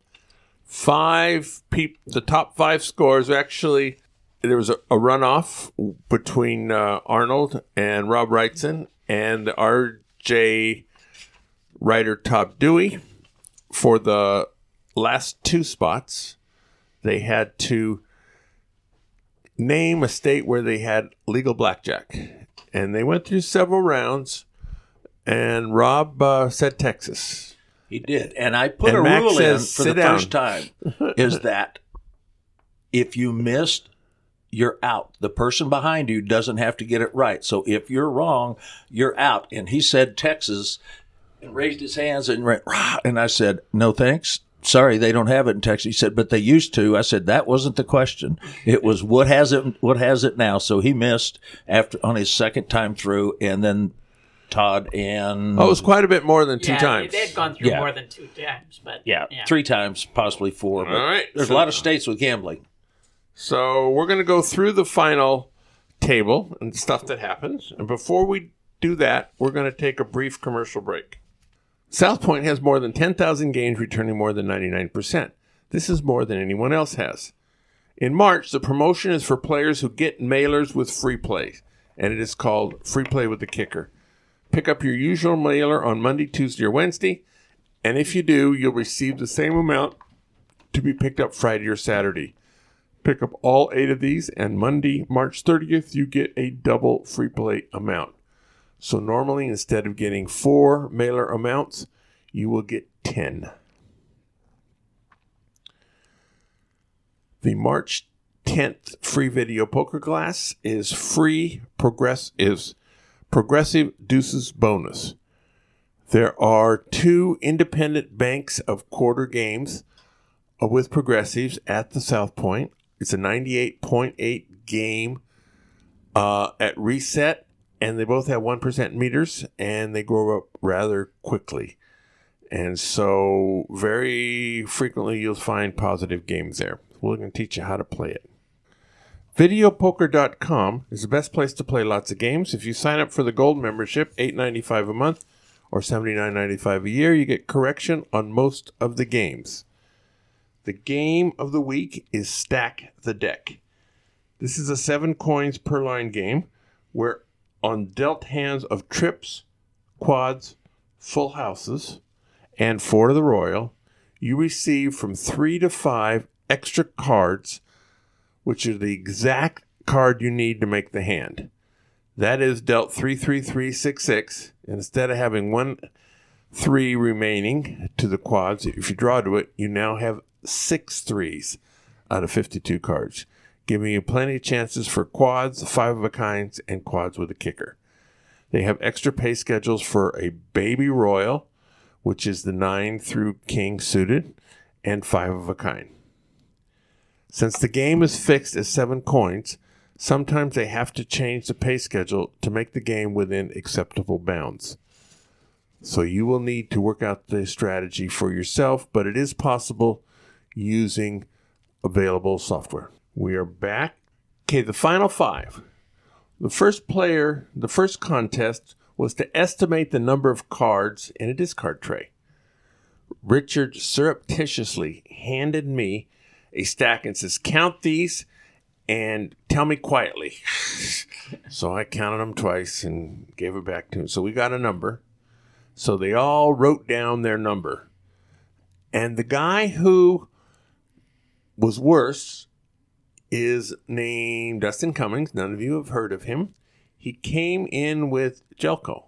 S2: five people. The top five scores actually. There was a, a runoff between uh, Arnold and Rob Wrightson and R J Ryder Top Dewey. For the last two spots, they had to name a state where they had legal blackjack. And they went through several rounds, and Rob uh, said Texas.
S5: He did. And I put
S2: And
S5: a
S2: Max
S5: rule
S2: says,
S5: in for
S2: "Sit
S5: the
S2: down."
S5: first time is that if you missed, you're out. The person behind you doesn't have to get it right. So if you're wrong, you're out. And he said Texas and raised his hands and went, rah, and I said, no thanks. sorry, they don't have it in Texas. He said, but they used to. I said, that wasn't the question. It was what has it, what has it now? So he missed after on his second time through, and then Todd and
S2: Oh, it was quite a bit more than two
S3: yeah,
S2: times.
S3: They had gone through
S5: Yeah.
S3: more than two times, but
S5: yeah,
S3: yeah.
S5: three times, possibly four. But
S2: All right.
S5: there's
S2: So-
S5: a lot of states with gambling.
S2: So we're going to go through the final table and stuff that happens. And before we do that, we're going to take a brief commercial break. South Point has more than ten thousand games returning more than ninety-nine percent. This is more than anyone else has. In March, the promotion is for players who get mailers with free play, and it is called Free Play with the Kicker. Pick up your usual mailer on Monday, Tuesday, or Wednesday, and if you do, you'll receive the same amount to be picked up Friday or Saturday. Pick up all eight of these, and Monday, March thirtieth, you get a double free play amount. So normally, instead of getting four mailer amounts, you will get ten. The March tenth free video poker class is free progress is progressive deuces bonus. There are two independent banks of quarter games uh, with progressives at the South Point. It's a ninety-eight point eight game uh, at reset, and they both have one percent meters, and they grow up rather quickly. And so very frequently you'll find positive games there. We're going to teach you how to play it. video poker dot com is the best place to play lots of games. If you sign up for the gold membership, eight dollars and ninety-five cents a month or seventy-nine dollars and ninety-five cents a year, you get correction on most of the games. The game of the week is Stack the Deck. This is a seven coins per line game where on dealt hands of trips, quads, full houses, and four to the royal, you receive from three to five extra cards, which are the exact card you need to make the hand. That is dealt three, three, three, six, six. And instead of having one three remaining to the quads, if you draw to it, you now have six threes out of fifty-two cards, giving you plenty of chances for quads, five of a kinds, and quads with a kicker. They have extra pay schedules for a baby royal, which is the nine through king suited, and five of a kind. Since the game is fixed as seven coins, sometimes they have to change the pay schedule to make the game within acceptable bounds. So you will need to work out the strategy for yourself, but it is possible using available software. We are back. Okay, the final five. The first player, the first contest was to estimate the number of cards in a discard tray. Richard surreptitiously handed me a stack and says, count these and tell me quietly. So I counted them twice and gave it back to him. So we got a number. So they all wrote down their number. And the guy who was worse is named Dustin Cummings. None of you have heard of him. He came in with Jelko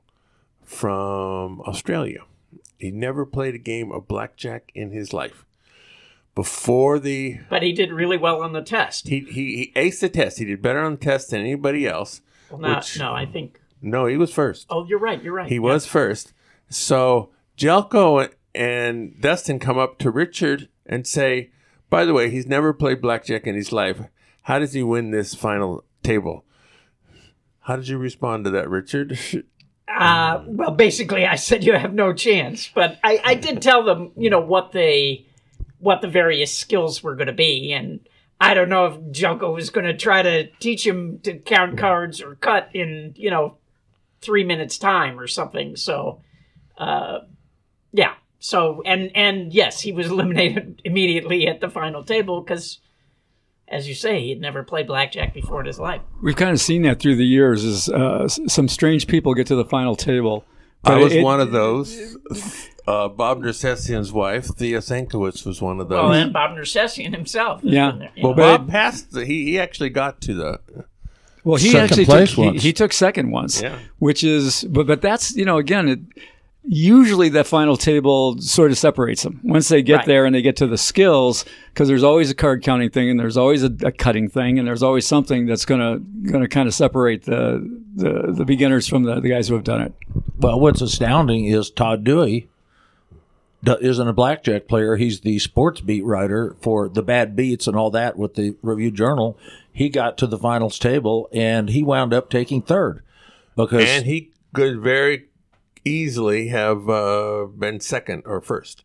S2: from Australia. He never played a game of blackjack in his life. Before the...
S3: But he did really well on the test.
S2: He he, he aced the test. He did better on the test than anybody else.
S3: Well, not,
S2: which,
S3: no, I think...
S2: No, he was first.
S3: Oh, you're right, you're right.
S2: He
S3: yeah.
S2: was first. So Jelko and Dustin come up to Richard and say, by the way, he's never played blackjack in his life. How does he win this final table? How did you respond to that, Richard?
S3: Uh, well, basically, I said you have no chance. But I, I did tell them, you know, what they, what the various skills were going to be. And I don't know if Jelko was going to try to teach him to count cards or cut in, you know, three minutes time or something. So, uh, yeah. So, and, and yes, he was eliminated immediately at the final table because, as you say, he had never played blackjack before in his life.
S4: We've kind of seen that through the years is uh, some strange people get to the final table.
S2: I was
S4: it,
S2: one of those. Uh, Bob Nersessian's wife, Thea Sankowitz, was one of those.
S3: Well, and Bob Nersessian himself. has
S4: Yeah.
S3: been there, you
S2: Well,
S3: know.
S2: Bob passed. The, he he actually got to the.
S4: Well, he
S5: Second
S4: actually
S5: place
S4: took, he,
S5: once.
S4: he took second once,
S2: Yeah.
S4: which is, but but that's, you know, again, it, usually that final table sort of separates them once they get
S3: Right.
S4: there and they get to the skills, because there's always a card counting thing and there's always a, a cutting thing and there's always something that's gonna gonna kind of separate the, the the beginners from the, the guys who have done it.
S5: Well, what's astounding is Todd Dewey do- isn't a blackjack player. He's the sports beat writer for the Bad Beats and all that with the Review Journal. He got to the finals table, and he wound up taking third. because
S2: And he could very easily have uh, been second or first.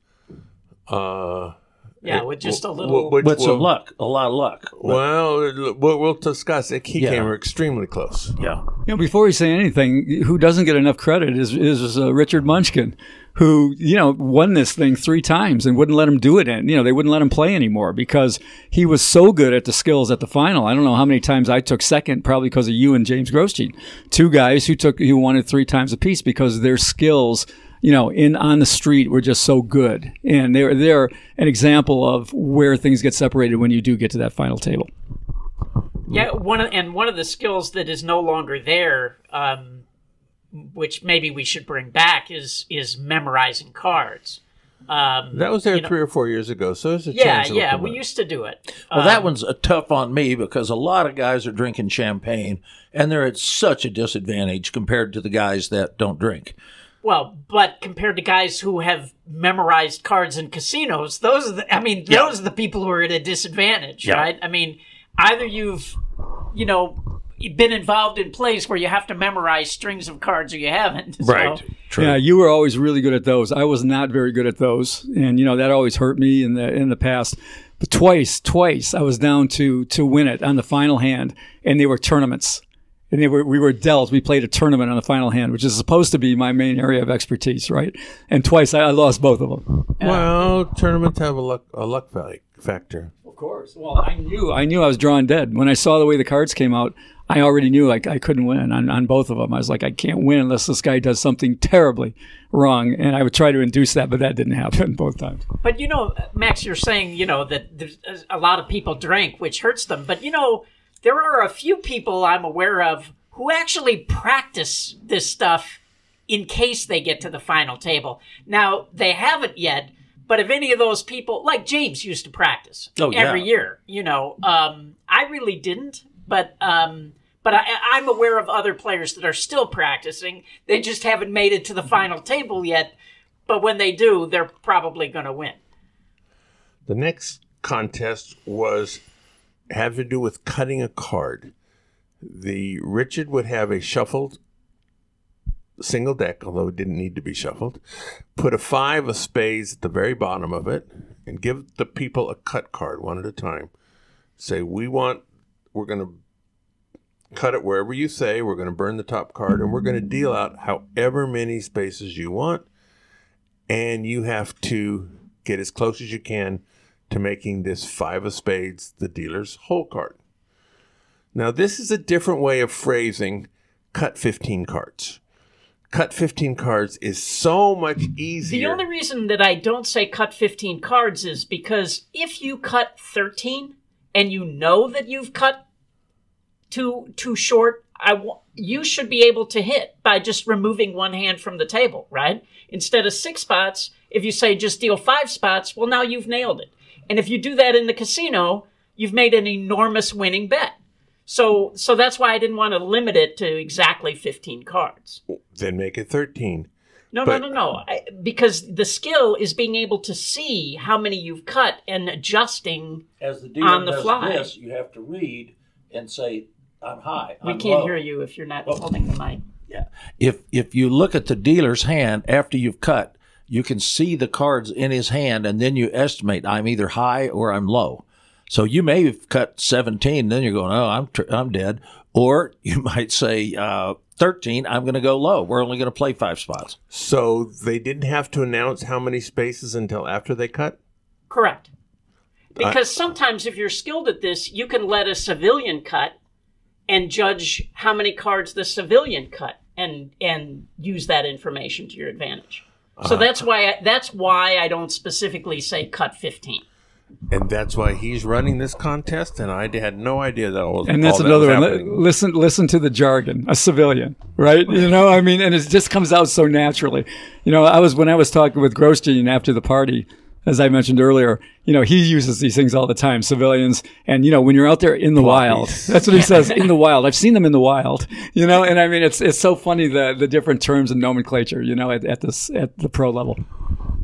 S2: Uh,
S3: Yeah,
S2: it-
S3: with just a
S2: w-
S3: little.
S2: w- which
S5: with some
S2: will-
S5: luck, a lot of luck.
S2: Well, we'll, we'll discuss it. He
S5: Yeah.
S2: came extremely close.
S5: Yeah.
S4: You know, before we say anything, who doesn't get enough credit is is uh, Richard Munchkin, who you know won this thing three times and wouldn't let him do it. And you know they wouldn't let him play anymore because he was so good at the skills at the final. I don't know how many times I took second, probably because of you and James Grosjean, two guys who took who won it three times apiece because their skills, you know, in on the street were just so good, and they're they're an example of where things get separated when you do get to that final table.
S3: Yeah, one of, and one of the skills that is no longer there, um, which maybe we should bring back, is is memorizing cards. Um,
S2: That was there
S3: you know-
S2: three or four years ago, so there's a
S3: yeah,
S2: chance. it'll
S3: yeah,
S2: come
S3: we
S2: up.
S3: used to do it.
S5: Well,
S3: Um,
S5: that one's a tough on me because a lot of guys are drinking champagne, and they're at such a disadvantage compared to the guys that don't drink.
S3: Well, but compared to guys who have memorized cards in casinos, those are the, I mean, those are the people who are at a disadvantage,
S5: Yeah.
S3: right? I mean, either you've, you know, been involved in plays where you have to memorize strings of cards or you haven't. So,
S5: True.
S4: Yeah, you were always really good at those. I was not very good at those, and you know that always hurt me in the in the past. But twice, twice, I was down to to win it on the final hand, and they were tournaments, and they were we were dealt. We played a tournament on the final hand, which is supposed to be my main area of expertise, right? And twice I, I lost both of them.
S2: Well, tournaments have a luck a luck value factor.
S4: Of course. Well, I knew I knew I was drawing dead when I saw the way the cards came out. I already knew I, I couldn't win on, on both of them. I was like, I can't win unless this guy does something terribly wrong. And I would try to induce that, but that didn't happen both times.
S3: But, you know, Max, you're saying, you know, that there's a lot of people drink, which hurts them. But, you know, there are a few people I'm aware of who actually practice this stuff in case they get to the final table. Now, they haven't yet, but if any of those people, like James used to practice
S5: Oh, yeah.
S3: every year, you know, um, I really didn't. But um, but I, I'm aware of other players that are still practicing. They just haven't made it to the final table yet. But when they do, they're probably going to win.
S2: The next contest was had to do with cutting a card. The Richard would have a shuffled single deck, although it didn't need to be shuffled. Put a five of spades at the very bottom of it, and give the people a cut card one at a time. Say, we want. We're going to cut it wherever you say. We're going to burn the top card, and we're going to deal out however many spaces you want. And you have to get as close as you can to making this five of spades the dealer's hole card. Now, this is a different way of phrasing cut fifteen cards. Cut fifteen cards is so much easier.
S3: The only reason that I don't say cut fifteen cards is because if you cut thirteen and you know that you've cut too too short, I w- you should be able to hit by just removing one hand from the table, right? Instead of six spots, if you say just deal five spots, well, now you've nailed it. And if you do that in the casino, you've made an enormous winning bet. So so that's why I didn't want to limit it to exactly fifteen cards.
S2: Then make it thirteen.
S3: No,
S2: But-
S3: no, no, no. I, because the skill is being able to see how many you've cut and adjusting.
S5: As the dealer
S3: On the
S5: does
S3: fly.
S5: this, you have to read and say, I'm high.
S3: We
S5: I'm
S3: can't
S5: low.
S3: hear you if you're not holding the mic.
S5: Yeah. If if you look at the dealer's hand after you've cut, you can see the cards in his hand, and then you estimate I'm either high or I'm low. So you may have cut seventeen, then you're going, oh, I'm tr- I'm dead. Or you might say uh, thirteen, I'm going to go low. We're only going to play five spots.
S2: So they didn't have to announce how many spaces until after they cut?
S3: Correct. Because sometimes if you're skilled at this, you can let a civilian cut and judge how many cards the civilian cut and and use that information to your advantage. So that's why I, that's why I don't specifically say cut fifteen.
S2: And that's why he's running this contest, and I had no idea that was
S4: And that's
S2: all that
S4: another
S2: was
S4: one.
S2: happening.
S4: Li- Listen, listen to the jargon. A civilian, right? You know, I mean, and it just comes out so naturally. You know, I was when I was talking with Grosjean after the party, as I mentioned earlier. You know, he uses these things all the time, civilians. And you know, when you're out there in the wild, that's what he says. In the wild, I've seen them in the wild. You know, and I mean, it's it's so funny the the different terms and nomenclature. You know, at, at this at the pro level.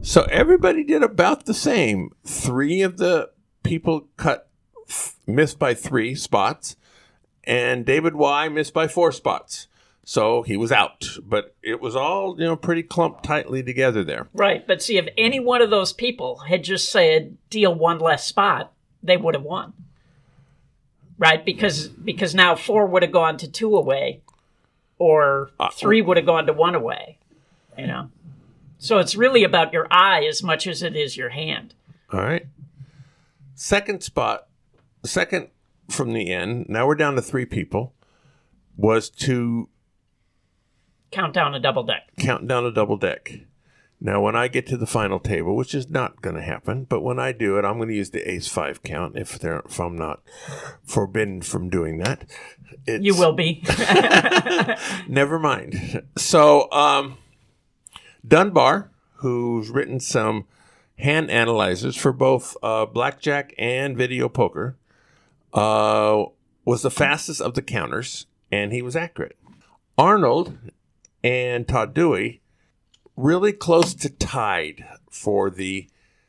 S2: So everybody did about the same. Three of the people cut missed by three spots, and David Y missed by four spots. So he was out. But it was all, you know, pretty clumped tightly together there.
S3: Right. But see, if any one of those people had just said deal one less spot, they would have won. Right? Because because now four would have gone to two away, or three would have gone to one away. You know? So it's really about your eye as much as it is your hand.
S2: All right. Second spot, second from the end, now we're down to three people, was to
S3: count down a double deck.
S2: Count down a double deck. Now, when I get to the final table, which is not going to happen, but when I do it, I'm going to use the ace five count if, there, if I'm not forbidden from doing that. It's,
S3: you will be.
S2: Never mind. So, um, Dunbar, who's written some hand analyzers for both uh, blackjack and video poker, uh, was the fastest of the counters, and he was accurate. Arnold and Todd Dewey really close to tied for the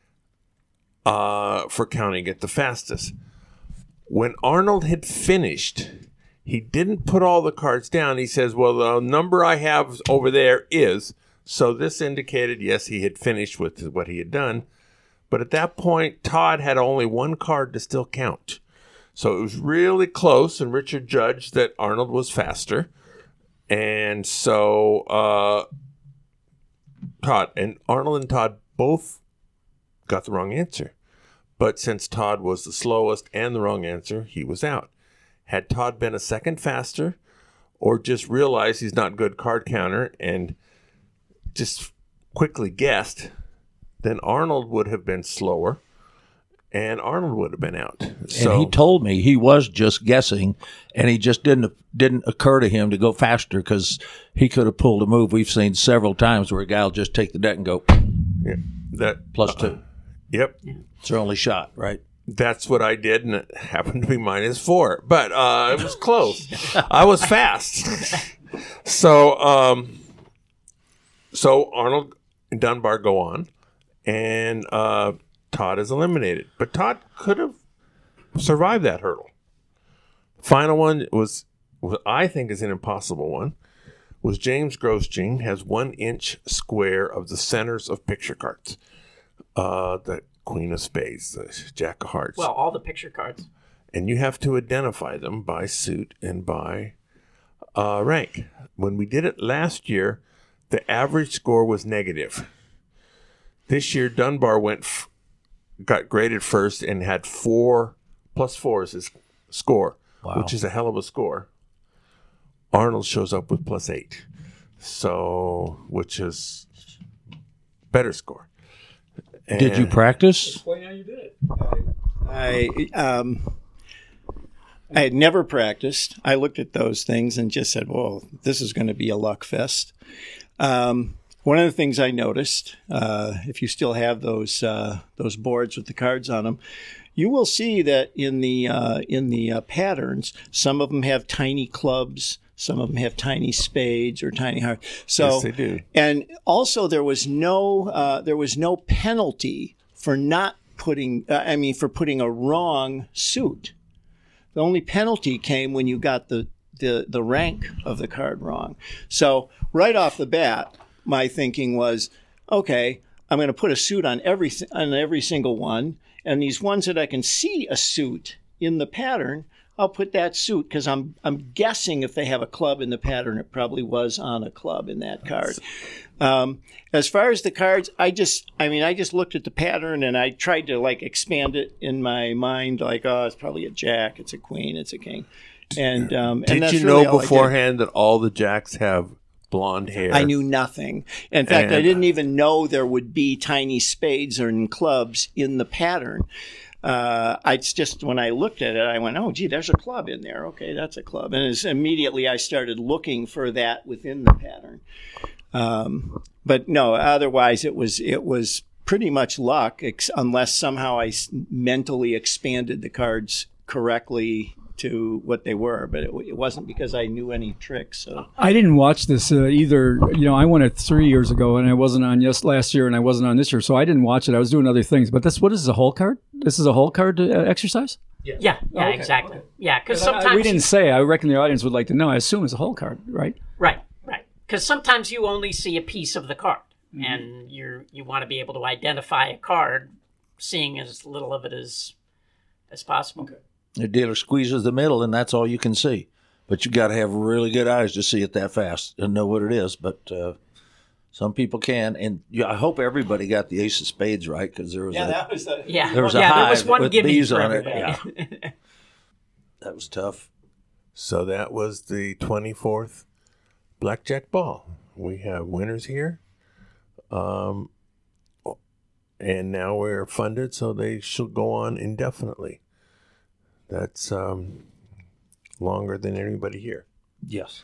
S2: uh, for counting it the fastest. When Arnold had finished, he didn't put all the cards down. He says, well, the number I have over there is... So this indicated, yes, he had finished with what he had done. But at that point, Todd had only one card to still count. So it was really close, and Richard judged that Arnold was faster. And so uh, Todd and Arnold and Todd both got the wrong answer. But since Todd was the slowest and the wrong answer, he was out. Had Todd been a second faster, or just realized he's not a good card counter and just quickly guessed, then Arnold would have been slower, and Arnold would have been out. So,
S5: and he told me he was just guessing, and he just didn't didn't occur to him to go faster because he could have pulled a move we've seen several times where a guy will just take the deck and go
S2: yeah, that
S5: plus two.
S2: Uh, yep,
S5: it's their only shot, right?
S2: That's what I did, and it happened to be minus four, but uh, it was close. I was fast, so. Um, So Arnold and Dunbar go on, and uh, Todd is eliminated. But Todd could have survived that hurdle. Final one was, what I think is an impossible one, was James Grosjean has one inch square of the centers of picture cards. Uh, the Queen of Spades, the Jack of Hearts.
S3: Well, all the picture cards.
S2: And you have to identify them by suit and by uh, rank. When we did it last year, the average score was negative. This year, Dunbar went, f- got graded first and had four plus four as his score,
S5: wow.
S2: which is a hell of a score. Arnold shows up with plus eight, so which is better score. And
S5: did you practice?
S4: Explain how you did it.
S6: I um, I had never practiced. I looked at those things and just said, "Well, this is going to be a luck fest." Um, one of the things I noticed, uh, if you still have those uh, those boards with the cards on them, you will see that in the uh, in the uh, patterns, some of them have tiny clubs, some of them have tiny spades or tiny hearts. So,
S2: yes, they do.
S6: And also, there was no uh, there was no penalty for not putting. Uh, I mean, for putting a wrong suit. The only penalty came when you got the the the rank of the card wrong. So right off the bat, my thinking was, okay, I'm going to put a suit on every on every single one, and these ones that I can see a suit in the pattern, I'll put that suit because I'm I'm guessing if they have a club in the pattern, it probably was on a club in that card. Um, as far as the cards, I just I mean I just looked at the pattern and I tried to like expand it in my mind, like oh, it's probably a jack, it's a queen, it's a king. And um,
S2: did
S6: and that's
S2: you
S6: really
S2: know
S6: all I did.
S2: beforehand that all the jacks have blonde hair?
S6: I knew nothing. In fact,
S2: And-
S6: I didn't even know there would be tiny spades or clubs in the pattern. Uh, I it's just when I looked at it, I went, "Oh, gee, there's a club in there. Okay, that's a club." And as immediately I started looking for that within the pattern. Um, but no, otherwise it was it was pretty much luck, ex- unless somehow I s- mentally expanded the cards correctly to what they were, but it, it wasn't because I knew any tricks. So
S4: I didn't watch this uh, either. You know, I won it three years ago, and I wasn't on yes last year, and I wasn't on this year, so I didn't watch it. I was doing other things. But that's what is this, a hole card? This is a hole card uh, exercise.
S3: Yeah, yeah,
S4: okay,
S3: exactly.
S4: okay.
S3: Yeah, because
S4: I- I-
S3: sometimes
S4: we didn't say. I reckon the audience would like to know. I assume it's a hole card, right?
S3: right, right. Because sometimes you only see a piece of the card,
S4: Mm-hmm.
S3: and you you want to be able to identify a card, seeing as little of it as as possible. Okay.
S5: The dealer squeezes the middle, and that's all you can see. But you got to have really good eyes to see it that fast and know what it is. But uh, some people can, and yeah, I hope everybody got the ace of spades right, because there was
S6: yeah,
S5: a,
S6: that was a,
S3: Yeah,
S5: there was a
S3: yeah, there
S5: hive
S3: was one
S5: with
S3: gimme
S5: bees
S3: for
S5: on it.
S3: everybody.
S5: Yeah. That was tough.
S2: So that was the twenty-fourth Blackjack Ball. We have winners here. Um, and now we're funded, so they should go on indefinitely. That's um, longer than anybody here.
S5: Yes.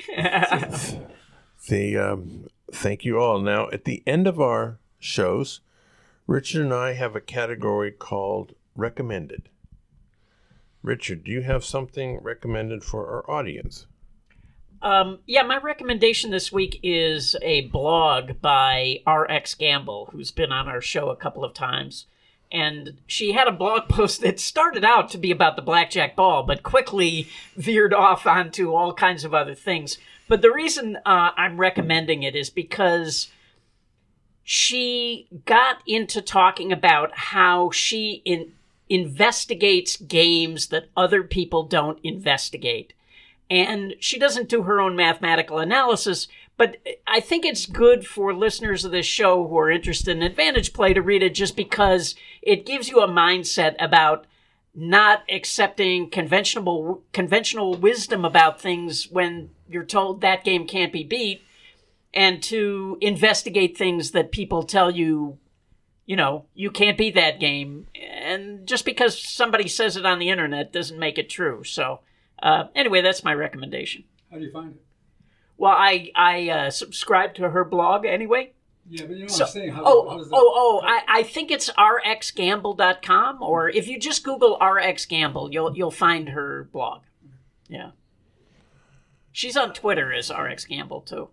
S2: The um, thank you all. Now, at the end of our shows, Richard and I have a category called Recommended. Richard, do you have something recommended for our audience?
S3: Um, yeah, my recommendation this week is a blog by R X Gamble, who's been on our show a couple of times. And she had a blog post that started out to be about the blackjack ball, but quickly veered off onto all kinds of other things. But the reason uh, I'm recommending it is because she got into talking about how she in, investigates games that other people don't investigate. And she doesn't do her own mathematical analysis, but I think it's good for listeners of this show who are interested in advantage play to read it, just because it gives you a mindset about not accepting conventional conventional wisdom about things when you're told that game can't be beat, and to investigate things that people tell you, you know, you can't beat that game. And just because somebody says it on the internet doesn't make it true. So uh, anyway, that's my recommendation.
S4: How do you find it?
S3: Well, I I uh, subscribe to her blog anyway.
S4: Yeah, but you know
S3: So,
S4: what I'm saying. How,
S3: oh,
S4: how does
S3: oh, oh, I, I think it's r x gamble dot com, or if you just Google R X Gamble, you'll you'll find her blog. Yeah. She's on Twitter as R X Gamble, too.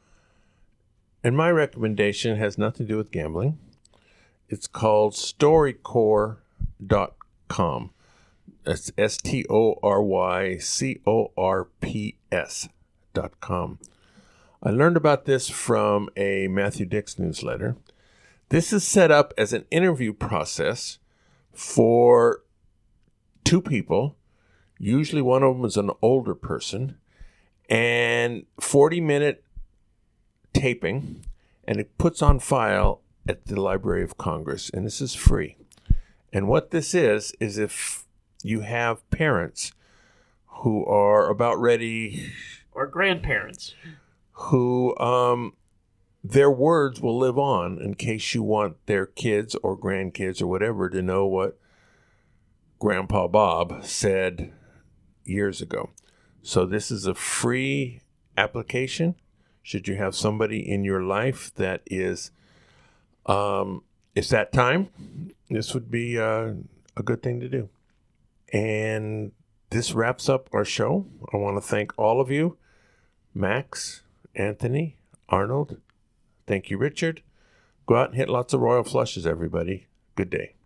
S2: And my recommendation has nothing to do with gambling. It's called storycore dot com. That's S T O R Y C O R P S dot com. I learned about this from a Matthew Dix newsletter. This is set up as an interview process for two people. Usually one of them is an older person, and forty minute taping, and it puts on file at the Library of Congress, and this is free. And what this is, is if you have parents who are about ready,
S3: Or grandparents.
S2: who um, their words will live on in case you want their kids or grandkids or whatever to know what Grandpa Bob said years ago. So this is a free application. Should you have somebody in your life that is, um, it's that time, this would be uh, a good thing to do. And this wraps up our show. I want to thank all of you. Max, Anthony, Arnold. Thank you, Richard. Go out and hit lots of royal flushes, everybody. Good day.